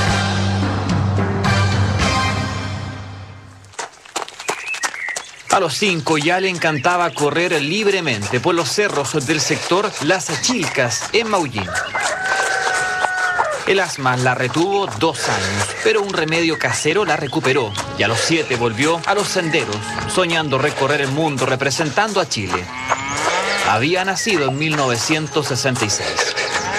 A los cinco ya le encantaba correr libremente por los cerros del sector Las Chilcas, en Maullín. El asma la retuvo dos años, pero un remedio casero la recuperó y a los siete volvió a los senderos, soñando recorrer el mundo representando a Chile. Había nacido en mil novecientos sesenta y seis.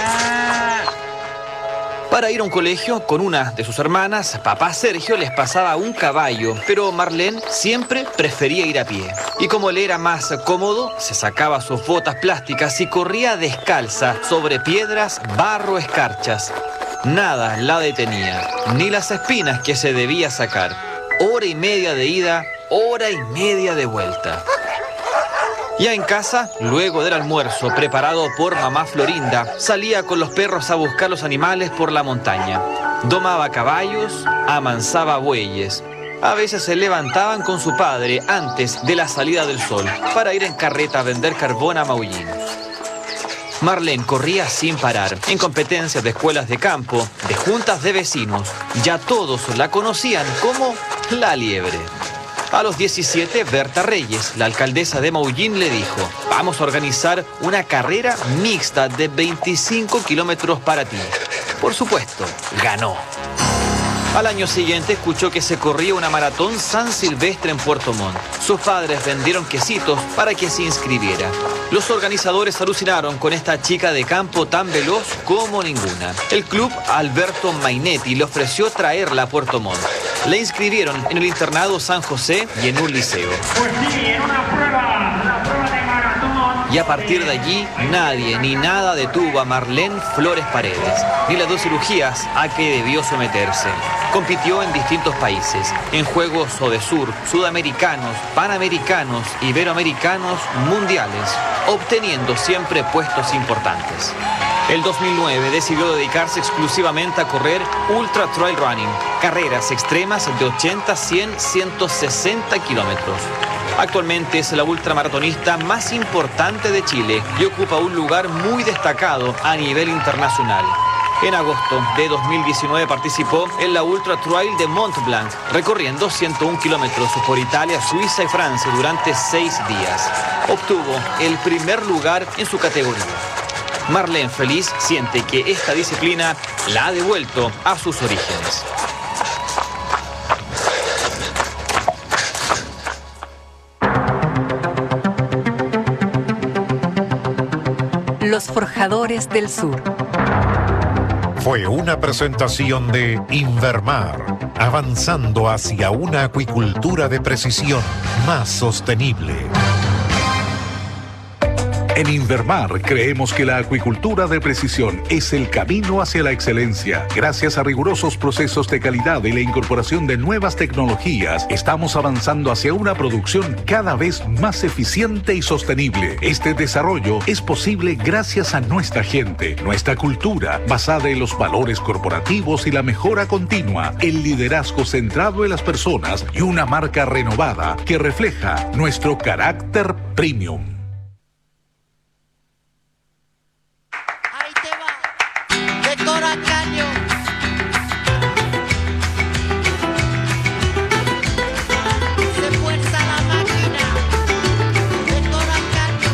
Para ir a un colegio con una de sus hermanas, papá Sergio les pasaba un caballo, pero Marlene siempre prefería ir a pie. Y como le era más cómodo, se sacaba sus botas plásticas y corría descalza sobre piedras, barro, escarchas. Nada la detenía, ni las espinas que se debía sacar. Hora y media de ida, hora y media de vuelta. Ya en casa, luego del almuerzo preparado por mamá Florinda, salía con los perros a buscar los animales por la montaña. Domaba caballos, amansaba bueyes. A veces se levantaban con su padre antes de la salida del sol para ir en carreta a vender carbón a Maullín. Marlene corría sin parar, en competencias de escuelas de campo, de juntas de vecinos. Ya todos la conocían como la liebre. A los diecisiete, Berta Reyes, la alcaldesa de Maullín, le dijo: vamos a organizar una carrera mixta de veinticinco kilómetros para ti. Por supuesto, ganó. Al año siguiente escuchó que se corría una maratón San Silvestre en Puerto Montt. Sus padres vendieron quesitos para que se inscribiera. Los organizadores alucinaron con esta chica de campo tan veloz como ninguna. El club Alberto Mainetti le ofreció traerla a Puerto Montt. La inscribieron en el internado San José y en un liceo. Pues sí, en una prueba, la prueba de maratón. Y a partir de allí, nadie ni nada detuvo a Marlene Flores Paredes, ni las dos cirugías a que debió someterse. Compitió en distintos países, en Juegos Odesur, Sudamericanos, Panamericanos, Iberoamericanos, Mundiales, obteniendo siempre puestos importantes. El dos mil nueve decidió dedicarse exclusivamente a correr Ultra Trail Running, carreras extremas de ochenta, cien, ciento sesenta kilómetros. Actualmente es la ultramaratonista más importante de Chile y ocupa un lugar muy destacado a nivel internacional. En agosto de dos mil diecinueve participó en la Ultra Trail de Mont Blanc, recorriendo ciento un kilómetros por Italia, Suiza y Francia durante seis días. Obtuvo el primer lugar en su categoría. Marlene feliz siente que esta disciplina la ha devuelto a sus orígenes. Los Forjadores del Sur. Fue una presentación de Invermar, avanzando hacia una acuicultura de precisión más sostenible. En Invermar creemos que la acuicultura de precisión es el camino hacia la excelencia. Gracias a rigurosos procesos de calidad y la incorporación de nuevas tecnologías, estamos avanzando hacia una producción cada vez más eficiente y sostenible. Este desarrollo es posible gracias a nuestra gente, nuestra cultura, basada en los valores corporativos y la mejora continua, el liderazgo centrado en las personas y una marca renovada que refleja nuestro carácter premium. Coracaño. Se fuerza la máquina de Coracaño.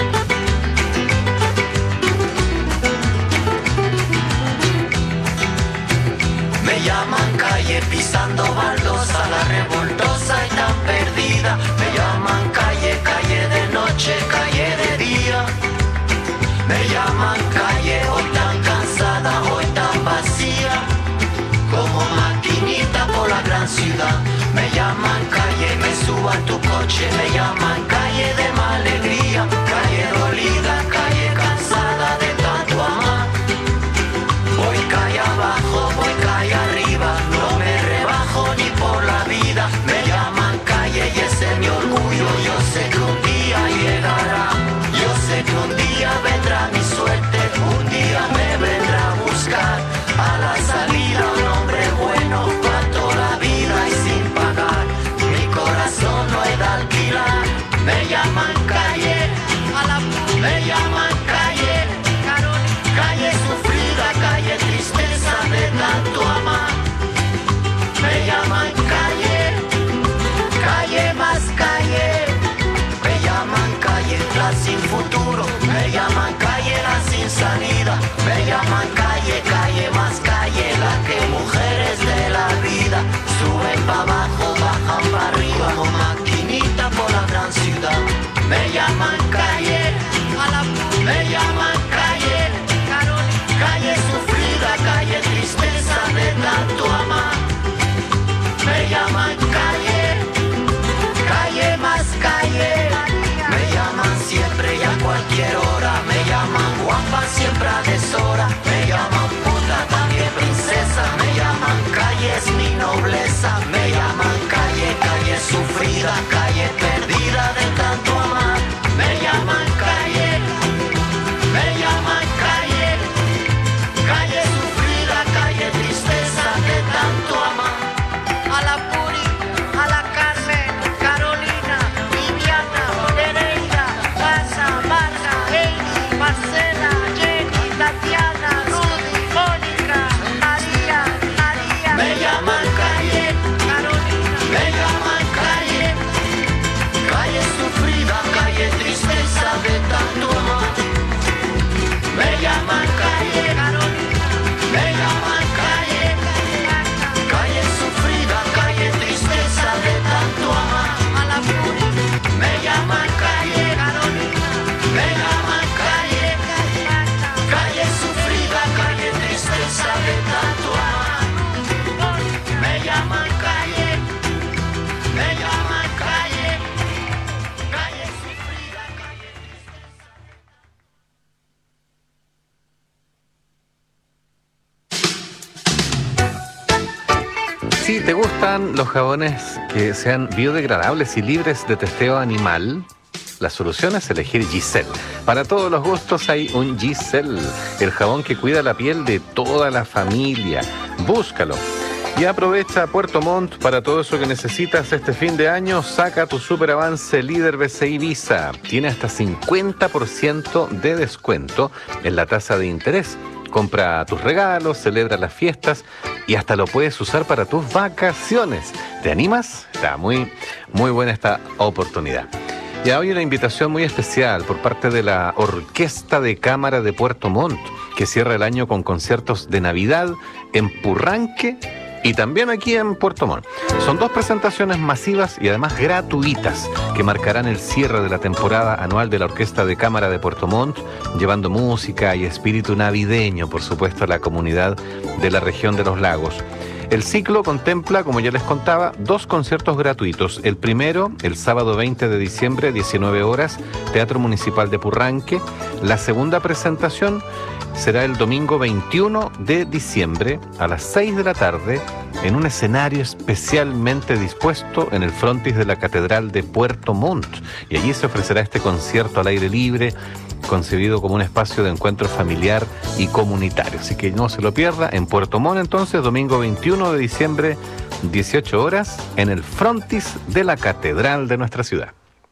Me llaman calle pisando baldosa, la revoltosa y tan perdida. Me llaman calle, calle de noche, calle de día. Me llaman calle hoy tan cansada, hoy tan vacía, como maquinita por la gran ciudad. Me llaman calle, me subo a tu coche, me llaman calle de mala alegría, calle dolida, calle cansada de tanto amar. Voy calle abajo, voy calle arriba, no me rebajo ni por la vida. Me llaman calle y ese es mi orgullo, yo sé que un día llegará. Yo sé que un día vendrá mi suerte, un día me vendrá a buscar. A la salida un hombre bueno, para toda la vida y sin pagar. Mi corazón no he de alquilar. Me llaman calle, a la me llaman calle, calle sufrida, calle tristeza de tanto amar. Me llaman calle, calle más calle. Me llaman calle la sin futuro, me llaman calle la sin salida, me llaman calle, calle más calle, la que mujeres de la vida suben para abajo, bajan para arriba, como maquinita por la gran ciudad. Me llaman calle, a la me llaman calle, calle sufrida, calle tristeza de tanto amar. Me llaman calle, calle más calle. Me llaman siempre y a cualquier hora. Me llaman guapa siempre a deshora. Me llaman puta también princesa. Me llaman calle es mi nobleza. Me llaman calle, calle sufrida, calle perdida de tanto amar. Me llaman calle, me llaman calle, calle sufrida, calle tristeza de tanto amar. A la Puri, a la Carmen, Carolina, Viviana, Nereida, Pasa, Marga, Heidi, Marcela, Jenny, Tatiana, Rudy, Mónica, María, María. Me llaman calle, Carolina, me llaman calle, calle sufrida, calle tristeza de tanto amar. Me llaman calle, Carolina, me llaman calle, calle sufrida, calle tristeza de tanto amar. A la Puri, me llaman calle, Carolina, me llaman calle, calle sufrida, calle tristeza de tanto amar. Me llaman calle, me llaman calle, calle sufrida, calle Si te gustan los jabones que sean biodegradables y libres de testeo animal, la solución es elegir Giselle. Para todos los gustos hay un Giselle, el jabón que cuida la piel de toda la familia. Búscalo. Y aprovecha Puerto Montt para todo eso que necesitas este fin de año. Saca tu super avance líder B C I Visa. Tiene hasta cincuenta por ciento de descuento en la tasa de interés. Compra tus regalos, celebra las fiestas y hasta lo puedes usar para tus vacaciones. ¿Te animas? Está muy, muy buena esta oportunidad. Y hay una invitación muy especial por parte de la Orquesta de Cámara de Puerto Montt, que cierra el año con conciertos de Navidad en Purranque y también aquí en Puerto Montt. Son dos presentaciones masivas y además gratuitas que marcarán el cierre de la temporada anual de la Orquesta de Cámara de Puerto Montt, llevando música y espíritu navideño, por supuesto, a la comunidad de la región de los lagos. El ciclo contempla, como ya les contaba, dos conciertos gratuitos. El primero, el sábado veinte de diciembre, diecinueve horas, Teatro Municipal de Purranque. La segunda presentación será el domingo veintiuno de diciembre a las seis de la tarde en un escenario especialmente dispuesto en el frontis de la Catedral de Puerto Montt. Y allí se ofrecerá este concierto al aire libre, concebido como un espacio de encuentro familiar y comunitario. Así que no se lo pierda, en Puerto Montt entonces, domingo veintiuno de diciembre, dieciocho horas, en el frontis de la Catedral de nuestra ciudad.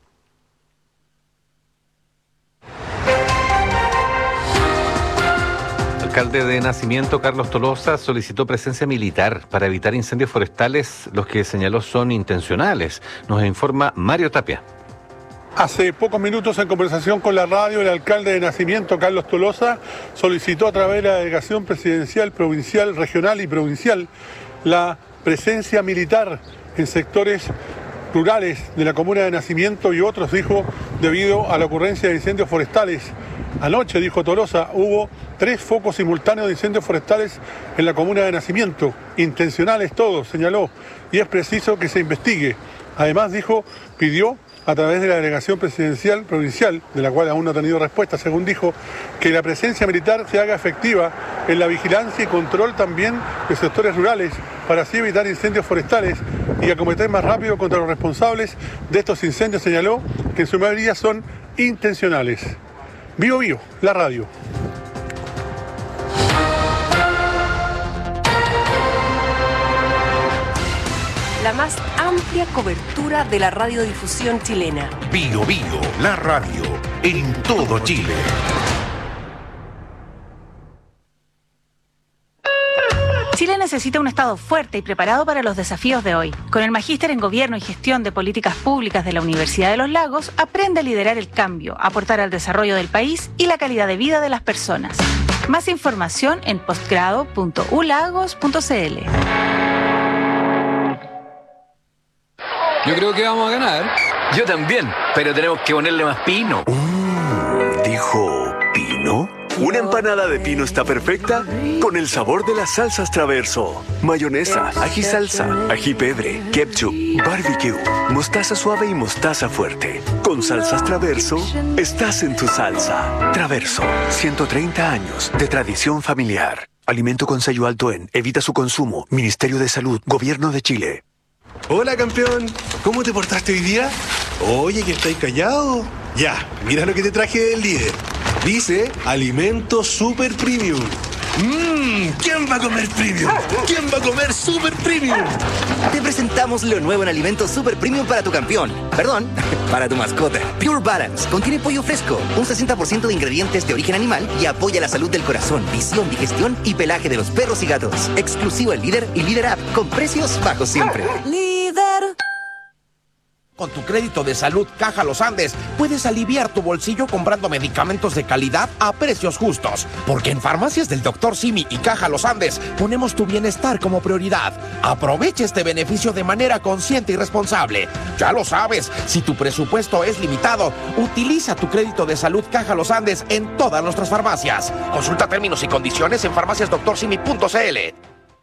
El alcalde de Nacimiento, Carlos Tolosa, solicitó presencia militar para evitar incendios forestales, los que señaló son intencionales. Nos informa Mario Tapia. Hace pocos minutos, en conversación con la radio, el alcalde de Nacimiento, Carlos Tolosa, solicitó a través de la delegación presidencial, provincial, regional y provincial la presencia militar en sectores rurales de la comuna de Nacimiento y otros, dijo, debido a la ocurrencia de incendios forestales. Anoche, dijo Tolosa, hubo tres focos simultáneos de incendios forestales en la comuna de Nacimiento, intencionales todos, señaló, y es preciso que se investigue. Además, dijo, pidió a través de la delegación presidencial provincial, de la cual aún no ha tenido respuesta, según dijo, que la presencia militar se haga efectiva en la vigilancia y control también de sectores rurales, para así evitar incendios forestales y acometer más rápido contra los responsables de estos incendios. Señaló que en su mayoría son intencionales. Bio Bio, la radio. La más amplia cobertura de la radiodifusión chilena. Bio Bio, la radio, en todo Chile. Chile necesita un Estado fuerte y preparado para los desafíos de hoy. Con el Magíster en Gobierno y Gestión de Políticas Públicas de la Universidad de los Lagos, aprende a liderar el cambio, aportar al desarrollo del país y la calidad de vida de las personas. Más información en postgrado punto u lagos punto c l. Yo creo que vamos a ganar. Yo también, pero tenemos que ponerle más pino. Mm, ¿dijo pino? Una empanada de pino está perfecta con el sabor de las salsas Traverso. Mayonesa, ají salsa, ají pebre, ketchup, barbecue, mostaza suave y mostaza fuerte. Con salsas Traverso, estás en tu salsa. Traverso, ciento treinta años de tradición familiar. Alimento con sello alto en Evita su consumo. Ministerio de Salud, Gobierno de Chile. Hola, campeón. ¿Cómo te portaste hoy día? Oye, que estáis callado. Ya, mira lo que te traje del líder. Dice Alimento Super Premium. Mmm, ¿quién va a comer premium? ¿Quién va a comer super premium? Te presentamos lo nuevo en Alimento Super Premium para tu campeón. Perdón, para tu mascota. Pure Balance contiene pollo fresco, un sesenta por ciento de ingredientes de origen animal y apoya la salud del corazón, visión, digestión y pelaje de los perros y gatos. Exclusivo al Líder y Líder App, con precios bajos siempre. Líder. Con tu crédito de salud Caja Los Andes, puedes aliviar tu bolsillo comprando medicamentos de calidad a precios justos. Porque en Farmacias del doctor Simi y Caja Los Andes ponemos tu bienestar como prioridad. Aprovecha este beneficio de manera consciente y responsable. Ya lo sabes, si tu presupuesto es limitado, utiliza tu crédito de salud Caja Los Andes en todas nuestras farmacias. Consulta términos y condiciones en farmacias doctor simi punto c l.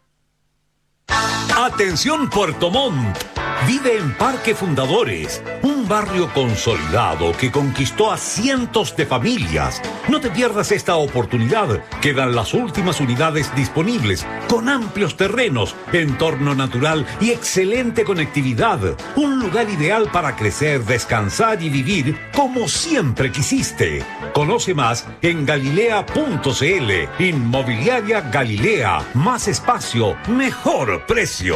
Atención Puerto Montt. Vive en Parque Fundadores, un barrio consolidado que conquistó a cientos de familias. No te pierdas esta oportunidad. Quedan las últimas unidades disponibles, con amplios terrenos, entorno natural y excelente conectividad. Un lugar ideal para crecer, descansar y vivir como siempre quisiste. Conoce más en galilea punto c l. Inmobiliaria Galilea. Más espacio, mejor precio.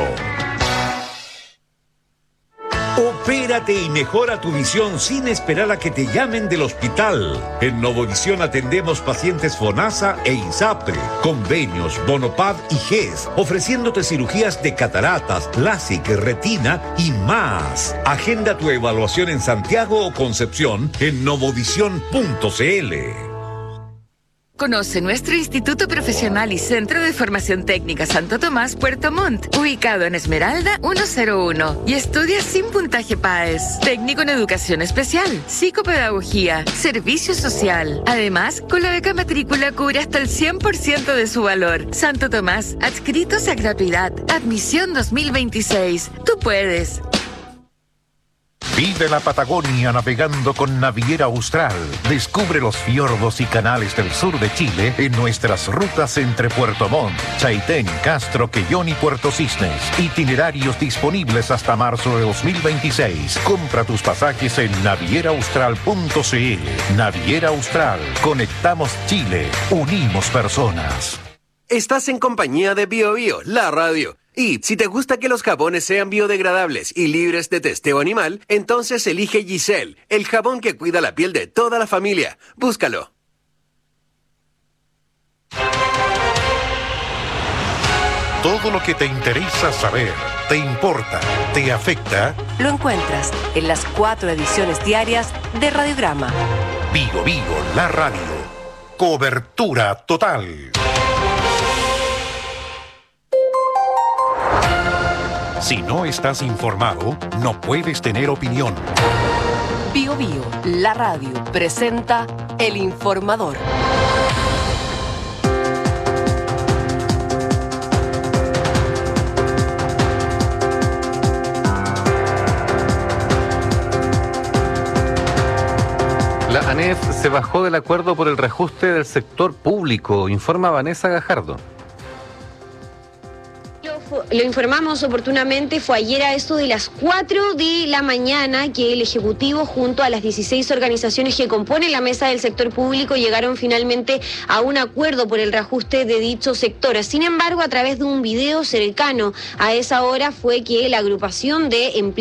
Opérate y mejora tu visión sin esperar a que te llamen del hospital. En Novovisión atendemos pacientes FONASA e INSAPRE, convenios, Bonopad y G E S, ofreciéndote cirugías de cataratas, LASIK, retina y más. Agenda tu evaluación en Santiago o Concepción en novovisión punto c l. Conoce nuestro Instituto Profesional y Centro de Formación Técnica Santo Tomás Puerto Montt, ubicado en Esmeralda ciento uno, y estudia sin puntaje P A E S, técnico en educación especial, psicopedagogía, servicio social. Además, con la beca matrícula cubre hasta el cien por ciento de su valor. Santo Tomás, adscritos a gratuidad. Admisión dos mil veintiséis. Tú puedes. Vive la Patagonia navegando con Naviera Austral. Descubre los fiordos y canales del sur de Chile en nuestras rutas entre Puerto Montt, Chaitén, Castro, Quellón y Puerto Cisnes. Itinerarios disponibles hasta marzo de dos mil veintiséis. Compra tus pasajes en naviera austral punto c l. Naviera Austral. Conectamos Chile. Unimos personas. Estás en compañía de Bio Bio, la radio. Y si te gusta que los jabones sean biodegradables y libres de testeo animal, entonces elige Giselle, el jabón que cuida la piel de toda la familia. Búscalo. Todo lo que te interesa saber, te importa, te afecta. Lo encuentras en las cuatro ediciones diarias de Radiograma. Vigo Vigo, la radio. Cobertura total. Si no estás informado, no puedes tener opinión. Bio Bio, la radio, presenta El Informador. La ANEF se bajó del acuerdo por el reajuste del sector público, informa Vanessa Gajardo. Lo informamos oportunamente, fue ayer a esto de las cuatro de la mañana que el Ejecutivo junto a las dieciséis organizaciones que componen la mesa del sector público llegaron finalmente a un acuerdo por el reajuste de dicho sector. Sin embargo, a través de un video cercano a esa hora fue que la agrupación de empleados